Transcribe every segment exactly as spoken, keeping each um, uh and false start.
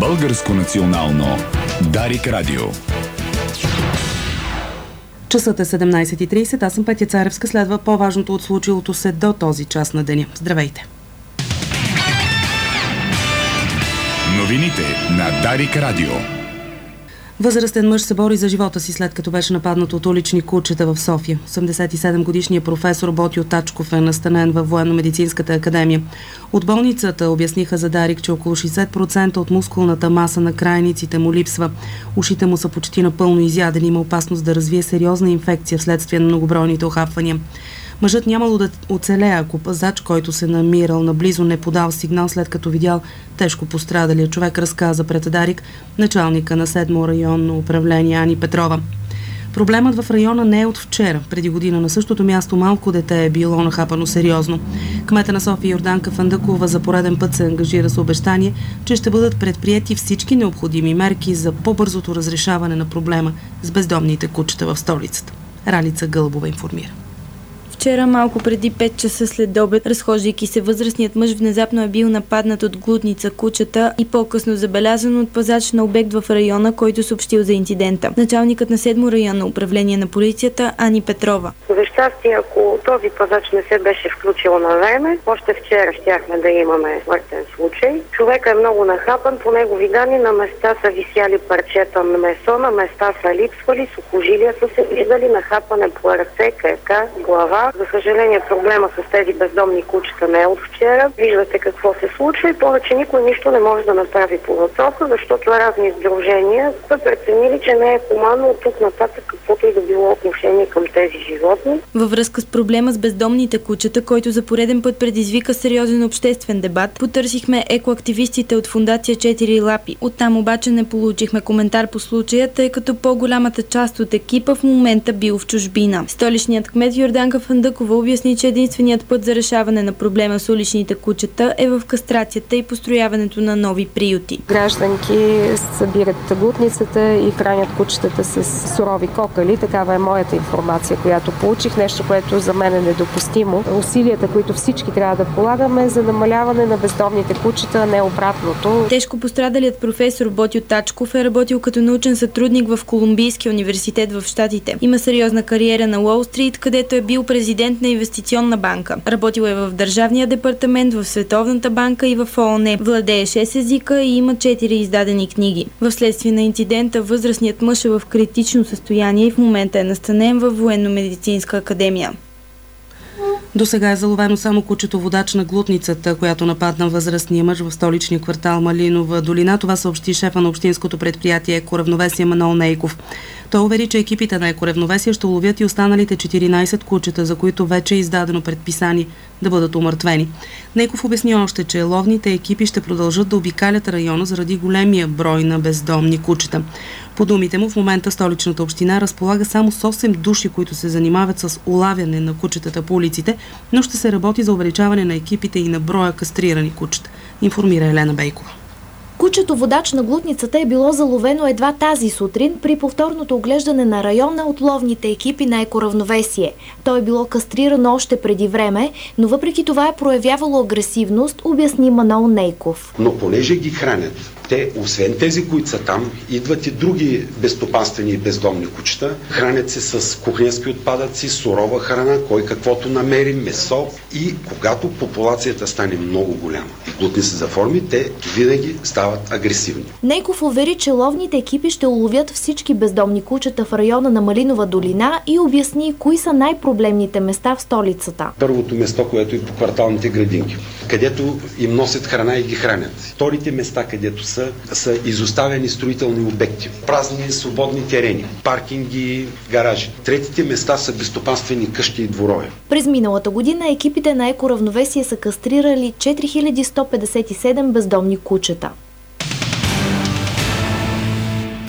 Българско национално Дарик Радио. Часът е седемнайсет и трийсет, аз съм Петя Царевска, следва по-важното от случилото се до този час на деня. Здравейте! Новините на Дарик Радио. Възрастен мъж се бори за живота си, след като беше нападнат от улични кучета в София. осемдесет и седем годишният професор Ботьо Тачков е настанен във Военно-медицинската академия. От болницата обясниха за Дарик, че около шейсет процента от мускулната маса на крайниците му липсва. Ушите му са почти напълно изядени, има опасност да развие сериозна инфекция вследствие на многобройните охапвания. Мъжът нямало да оцелее, ако пазач, който се намирал наблизо, не подал сигнал, след като видял тежко пострадалия човек, разказа пред Дарик началника на седмо районно управление Ани Петрова. Проблемът в района не е от вчера. Преди година на същото място малко дете е било нахапано сериозно. Кмета на София Йорданка Фандъкова за пореден път се ангажира с обещание, че ще бъдат предприети всички необходими мерки за по-бързото разрешаване на проблема с бездомните кучета в столицата. Ралица Гълбова информира. Вчера, малко преди пет часа след обед, разхождайки се, възрастният мъж внезапно е бил нападнат от глутница кучета и по-късно забелязан от пазач на обект в района, който съобщил за инцидента. Началникът на седмо районно управление на полицията Ани Петрова. За щастие, ако този пазач не се беше включил на време, още вчера щяхме да имаме смъртен случай. Човека е много нахапан, по негови данни на места са висяли парчета на месо, на места са липсвали, сухожилия са се виждали, нахапане по ръце, крака, глава. За съжаление, проблема с тези бездомни кучета не е от вчера. Виждате какво се случва и повече никой нищо не може да направи по въпроса, защото разни сдружения са преценили, че не е хуманно от тук нататък каквото и да било отношение към тези животни. Във връзка с проблема с бездомните кучета, който за пореден път предизвика сериозен обществен дебат, потърсихме екоактивистите от фондация Четири лапи. Оттам обаче не получихме коментар по случая, тъй като по-голямата част от екипа в момента бил в чужбина. Столичният кмет Йорданка Фандъкова обясни, че единственият път за решаване на проблема с уличните кучета е в кастрацията и построяването на нови приюти. Гражданки събират глутницата и хранят кучетата с сурови кокали. Такава е моята информация, която получих. Нещо, което за мен е недопустимо. Усилията, които всички трябва да полагаме за намаляване на бездомните кучета, не обратното. Тежко пострадалият професор Ботьо Тачков е работил като научен сътрудник в Колумбийския университет в Щатите. Има сериозна кариера на Уол Стрит, където е бил президент на инвестиционна банка. Работил е в Държавния департамент, в Световната банка и в ООН. Владее шест езика и има четири издадени книги. Вследствие на инцидента възрастният мъж е в критично състояние и в момента е настанен във Военно-медицинска академия. До сега е заловено само кучето водач на глутницата, която нападна възрастния мъж в столичния квартал Малинова долина. Това съобщи шефа на общинското предприятие Екоравновесие Манол Нейков. Той увери, че екипите на Екоравновесие ще уловят и останалите четиринайсет кучета, за които вече е издадено предписание да бъдат умъртвени. Нейков обясни още, че ловните екипи ще продължат да обикалят района заради големия брой на бездомни кучета. По думите му, в момента столичната община разполага само с осем души, които се занимават с улавяне на кучетата по улиците, но ще се работи за увеличаване на екипите и на броя кастрирани кучета, информира Елена Бейкова. Кучето водач на глутницата е било заловено едва тази сутрин при повторното оглеждане на района от ловните екипи на Екоравновесие. То е било кастрирано още преди време, но въпреки това е проявявало агресивност, обясни Манол Нейков. Но понеже ги хранят, те, освен тези, които са там, идват и други безстопанствени и бездомни кучета. Хранят се с кухненски отпадъци, сурова храна, кой каквото намери, месо. И когато популацията стане много голяма и глутни се заформи, те винаги стават агресивни. Нейков увери, че ловните екипи ще уловят всички бездомни кучета в района на Малинова долина и обясни кои са най-проблемните места в столицата. Първото место, което е по кварталните градинки, където им носят храна и ги хранят. Вторите места, където са Са, са изоставени строителни обекти, празни свободни терени, паркинги, гаражи. Третите места са безстопанствени къщи и дворове. През миналата година екипите на Екоравновесие са кастрирали четири хиляди сто петдесет и седем бездомни кучета.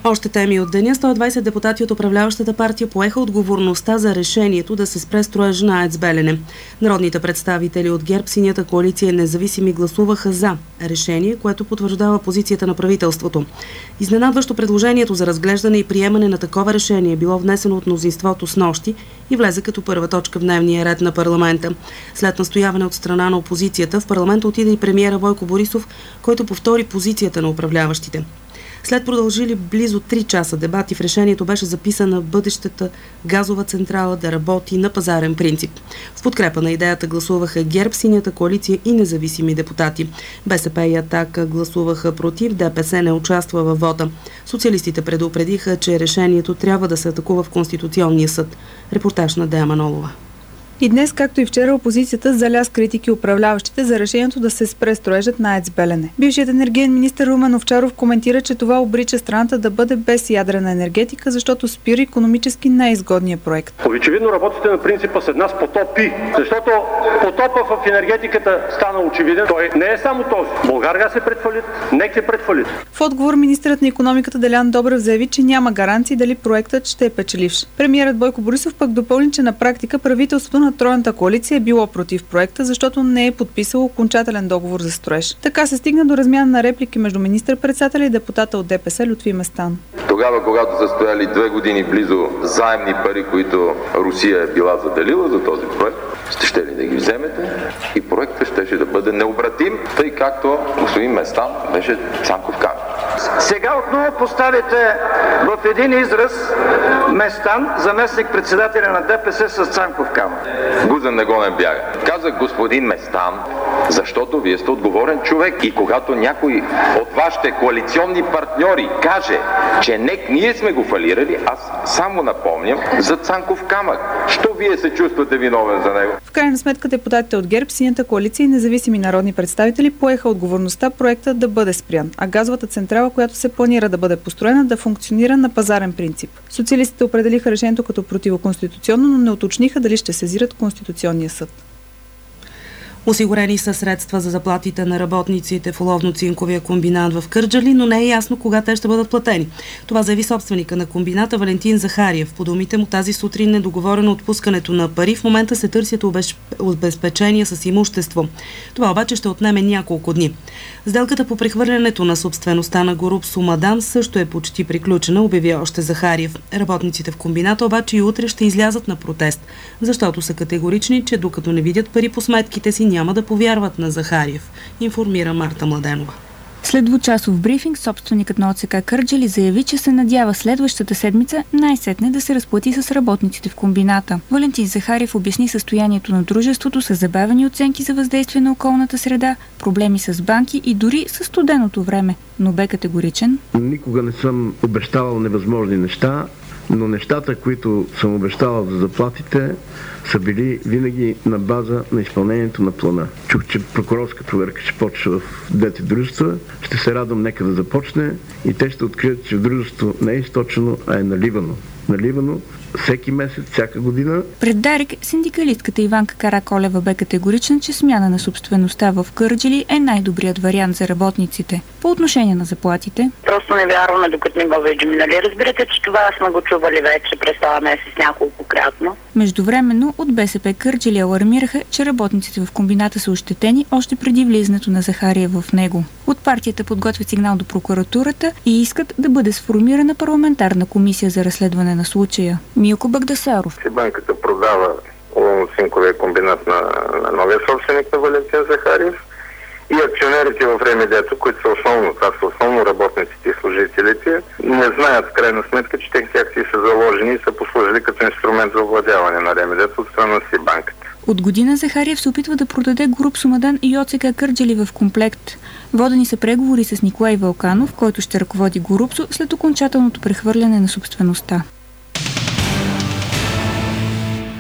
Още теми от деня. сто и двадесет депутати от управляващата партия поеха отговорността за решението да се спре строежа на АЕЦ Белене. Народните представители от ГЕРБ, Синята коалиция и независими гласуваха за решение, което потвърждава позицията на правителството. Изненадващо предложението за разглеждане и приемане на такова решение било внесено от мнозинството снощи и влезе като първа точка в дневния ред на парламента. След настояване от страна на опозицията, в парламента отиде и премиера Бойко Борисов, който повтори позицията на управляващите. След продължили близо три часа дебати, в решението беше записана бъдещата газова централа да работи на пазарен принцип. В подкрепа на идеята гласуваха ГЕРБ, Синята коалиция и независими депутати. БСП и Атака гласуваха против, ДПС не участва във вота. Социалистите предупредиха, че решението трябва да се атакува в Конституционния съд. Репортаж на Дея Манолова. И днес, както и вчера, опозицията заля с критики управляващите за решението да се спре строежът на АЕЦ Белене. Бившият енергиен министър Румен Овчаров коментира, че това обрича страната да бъде без ядрена енергетика, защото спира икономически най-изгодния проект. Очевидно работите на принципа с една с потопи, защото потопа в енергетиката стана очевиден. Той не е само този. Булгаргаз е пред фалит, НЕК е пред фалит. В отговор министърът на икономиката Делян Добрев заяви, че няма гаранции дали проектът ще е печеливш. Премиерът Бойко Борисов пък допълни, че на практика правителството на Тройната коалиция е било против проекта, защото не е подписало окончателен договор за строеж. Така се стигна до размяна на реплики между министър-председателя и депутата от ДПС Лютви Местан. Тогава, когато са стояли две години близо заемни пари, които Русия е била заделила за този проект, сте ще ли да ги вземете и проектът щеше да бъде необратим, тъй както господин Местан беше Цанков камък. Сега отново поставите в един израз Местан, заместник-председателя на ДПС с Цанков камък. Гузен не го не бяга. Казах господин Местан, защото вие сте отговорен човек и когато някой от вашите коалиционни партньори каже, че НЕК ние сме го фалирали, аз само напомням за Цанков камък. Що вие се чувствате виновен за него? В крайна сметка депутатите от ГЕРБ, Синята коалиция и независими народни представители поеха отговорността проекта да бъде спрян, а газовата централа, която се планира да бъде построена, да функционира на пазарен принцип. Социалистите определиха решението като противоконституционно, но не уточниха дали ще сезират Конституционния съд. Осигурени са средства за заплатите на работниците в оловно-цинковия комбинат в Кърджали, но не е ясно кога те ще бъдат платени. Това заяви собственика на комбината Валентин Захариев. По думите му тази сутрин е договорено отпускането на пари. В момента се търсят обезпечения с имущество. Това обаче ще отнеме няколко дни. Сделката по прехвърлянето на собствеността на Горубсо Мадан също е почти приключена, обяви още Захариев. Работниците в комбината обаче и утре ще излязат на протест, защото са категорични, че докато не видят пари по сметките си, няма да повярват на Захариев, информира Марта Младенова. След двучасов брифинг, собственикът на ОЦК Кърджали заяви, че се надява следващата седмица най-сетне да се разплати с работниците в комбината. Валентин Захариев обясни състоянието на дружеството с забавени оценки за въздействие на околната среда, проблеми с банки и дори с студеното време, но бе категоричен. Никога не съм обещавал невъзможни неща, но нещата, които съм обещавал за заплатите, са били винаги на база на изпълнението на плана. Чух, че прокурорска проверка ще почва в двете дружества. Ще се радвам нека да започне и те ще открият, че в дружеството не е източено, а е наливано. Наливано всеки месец, всяка година. Пред Дарик синдикалистката Иванка Караколева бе категорична, че смяна на собствеността в Кърджали е най-добрият вариант за работниците. По отношение на заплатите. Просто не вярваме, докато не го видим. Нали разбирате, че това сме го чували вече през този месец няколкократно. Междувременно от БСП Кърджали алармираха, че работниците в комбината са ощетени още преди влизането на Захария в него. От партията подготвят сигнал до прокуратурата и искат да бъде сформирана парламентарна комисия за разследване на случая. Милко Багдасаров. Банката продава оловно-цинковия комбинат на, на новия собственик на Валентин Захариев и акционерите в Ремедието, които са основно, това са основно работниците и служителите, не знаят в крайна сметка, че техните акции са заложени и са послужили като инструмент за овладяване на Ремедието от страна си банката. От година Захариев се опитва да продаде Горубсо Мадан и ОЦК Кърджали в комплект. Водени са преговори с Николай Вълканов, който ще ръководи Горубсо след окончателното прехвърляне на собствеността.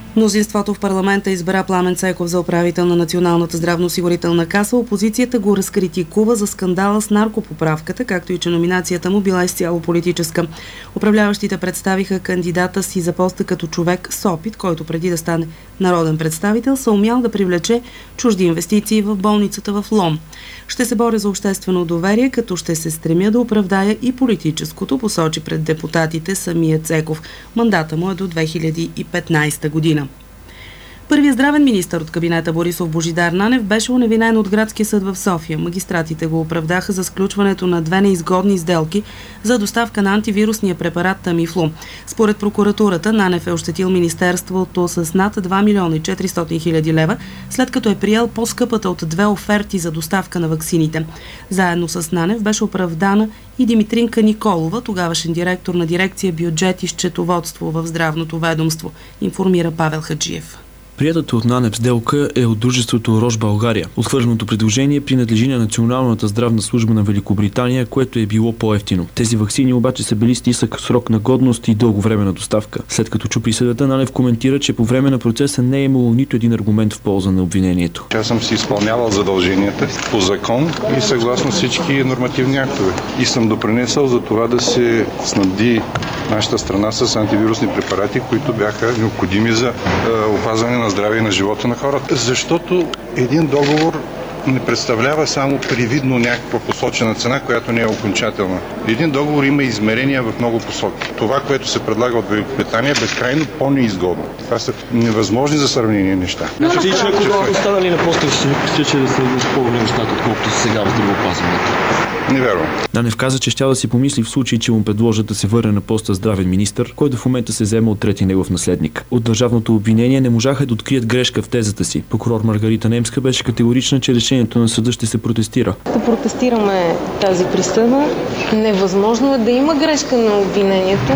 Мнозинството в парламента избра Пламен Цеков за управител на Националната здравноосигурителна каса. Опозицията го разкритикува за скандала с наркопоправката, както и че номинацията му била изцяло политическа. Управляващите представиха кандидата си за поста като човек с опит, който преди да стане народен представител са умял да привлече чужди инвестиции в болницата в Лом. Ще се боря за обществено доверие, като ще се стремя да оправдая и политическото, посочи пред депутатите самия Цеков. Мандата му е до две хиляди и петнадесета година. Първият здравен министър от кабинета Борисов Божидар Нанев беше уневинен от градския съд в София. Магистратите го оправдаха за сключването на две неизгодни сделки за доставка на антивирусния препарат Тамифлу. Според прокуратурата, Нанев е ощетил министерството с над два милиона и четиристотин хиляди лева, след като е приел по-скъпата от две оферти за доставка на ваксините. Заедно с Нанев беше оправдана и Димитринка Николова, тогавашен директор на дирекция бюджет и счетоводство в здравното ведомство, информира Павел Хаджиев. Приятата от Нанев сделка е от дружеството Рош България. Отхвърленото предложение принадлежи на Националната здравна служба на Великобритания, което е било по-евтино. Тези ваксини обаче са били с нисък срок на годност и дълго време на доставка. След като чу присъдата, Нанев коментира, че по време на процеса не е имало нито един аргумент в полза на обвинението. Аз съм си изпълнявал задълженията по закон и съгласно всички нормативни актове. И съм допринесъл за това да се снабди нашата страна с антивирусни препарати, които бяха необходими за е, опазване на здраве на живота на хората. Защото един договор не представлява само привидно някаква посочена цена, която не е окончателна. Един договор има измерения в много посоки. Това, което се предлага от Великобритания, е безкрайно по-неизгодно. Това са невъзможни за сравнение неща. Значи, че ако останали на поста, ще ще да са по-големи щата, отколкото сега в здравеопазването. Не вярвам. Нанев каза, че ще да си помисли в случай, че му предложат да се върне на поста здравен министър, който в момента се взема от трети негов наследник. От държавното обвинение не можаха да открият грешка в тезата си. Прокурор Маргарита Немска беше категорична, че решението на съда ще се протестира. Да протестираме тази присъда. Невъзможно е да има грешка на обвинението.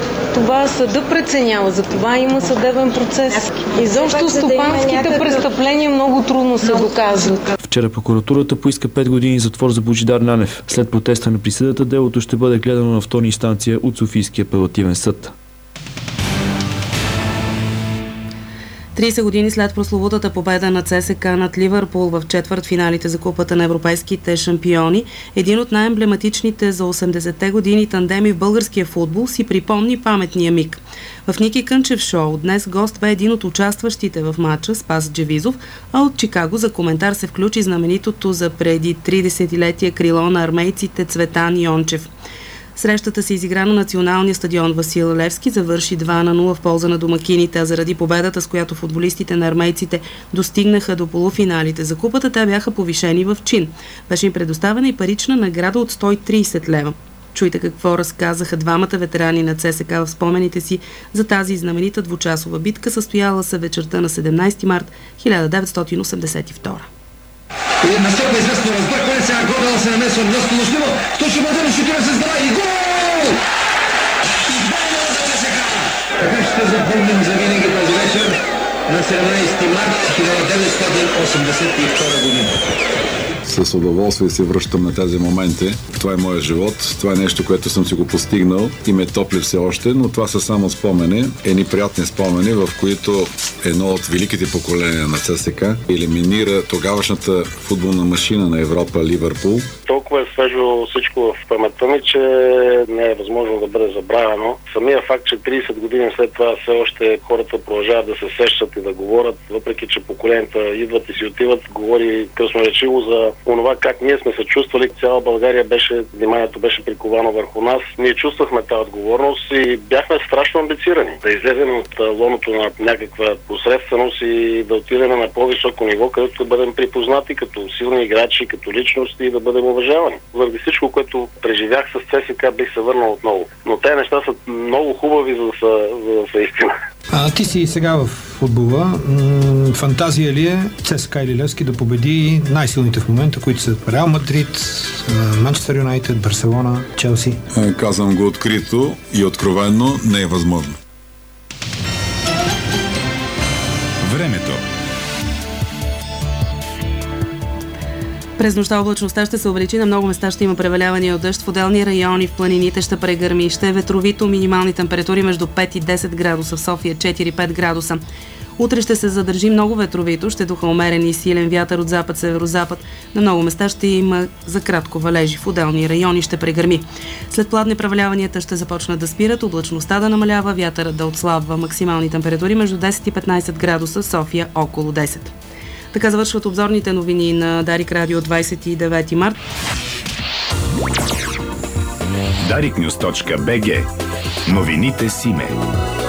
Това съда преценява, за това има съдебен процес. Изобщо стопанските престъпления много трудно се доказват. Вчера прокуратурата поиска пет години затвор за Божидар Нанев. След протеста на присъдата, делото ще бъде гледано на втора инстанция от Софийския апелативен съд. тридесет години след прословутата победа на ЦСКА над Ливърпул в четвъртфиналите за Купата на европейските шампиони, един от най-емблематичните за осемдесетте години тандеми в българския футбол си припомни паметния миг. В Ники Кънчев шоу днес гост бе един от участващите в матча Спас Джевизов, а от Чикаго за коментар се включи знаменитото за преди три десетилетия крило на армейците Цветан Йончев. Срещата се изигра на националния стадион Васил Левски, завърши два на нула в полза на домакините, а заради победата, с която футболистите на армейците достигнаха до полуфиналите за купата, те бяха повишени в чин. Беше им предоставена и парична награда от сто и тридесет лева. Чуйте какво разказаха двамата ветерани на ЦСКА в спомените си за тази знаменита двучасова битка, състояла се вечерта на седемнадесети март хиляда деветстотин осемдесет и втора. И настъпва известно разбъркване, сега года да се намесва Милоско Муслимо, то ще бъде решителен се здраве и гол! Така ще запомним за винаги този вечер на седемнадесети март хиляда деветстотин осемдесет и втора година. С удоволствие се връщам на тези моменти. Това е моят живот, това е нещо, което съм си го постигнал и ме топли все още, но това са само спомени, едни приятни спомени, в които едно от великите поколения на ЦСКА елиминира тогавашната футболна машина на Европа Ливърпул. Толкова е свежо всичко в паметта ми, че не е възможно да бъде забравено. Самия факт, че тридесет години след това все още хората продължават да се сещат и да говорят, въпреки че поколенията идват и си отиват, говори красноречиво за онова как ние сме се чувствали. Цяла България беше, вниманието беше приковано върху нас. Ние чувствахме тази отговорност и бяхме страшно амбицирани. Да излезем от лоното на някаква посредственост и да отидем на по-високо ниво, където да бъдем припознати като силни играчи, като личности и да бъдем уважавани. Заради всичко, което преживях с ЦСКА, бих се върнал отново. Но тези неща са много хубави, за да са, за да са истина. А ти си сега в футбола. М- фантазия ли е ЦСКА или Левски да победи най-силните в момента, които са Реал Мадрид, Манчестър Юнайтед, Барселона, Челси? Казвам го открито и откровенно, не е възможно. Времето. През нощта облачността ще се увеличи, на много места ще има превалявания от дъжд, в отделни райони в планините ще прегърми, ще е ветровито, минимални температури между пет и десет градуса, в София четири до пет градуса. Утре ще се задържи много ветровито, ще духа умерен и силен вятър от запад-северозапад. На много места ще има за кратко валежи, в отделни райони ще прегърми. След пладне преваляванията ще започнат да спират, облачността да намалява, вятърът да отслабва. Максимални температури между десет и петнайсет градуса, в София около десет. Така завършват обзорните новини на Дарик Радио двайсет и девети март. дарик нюз точка би джи. Новините с име.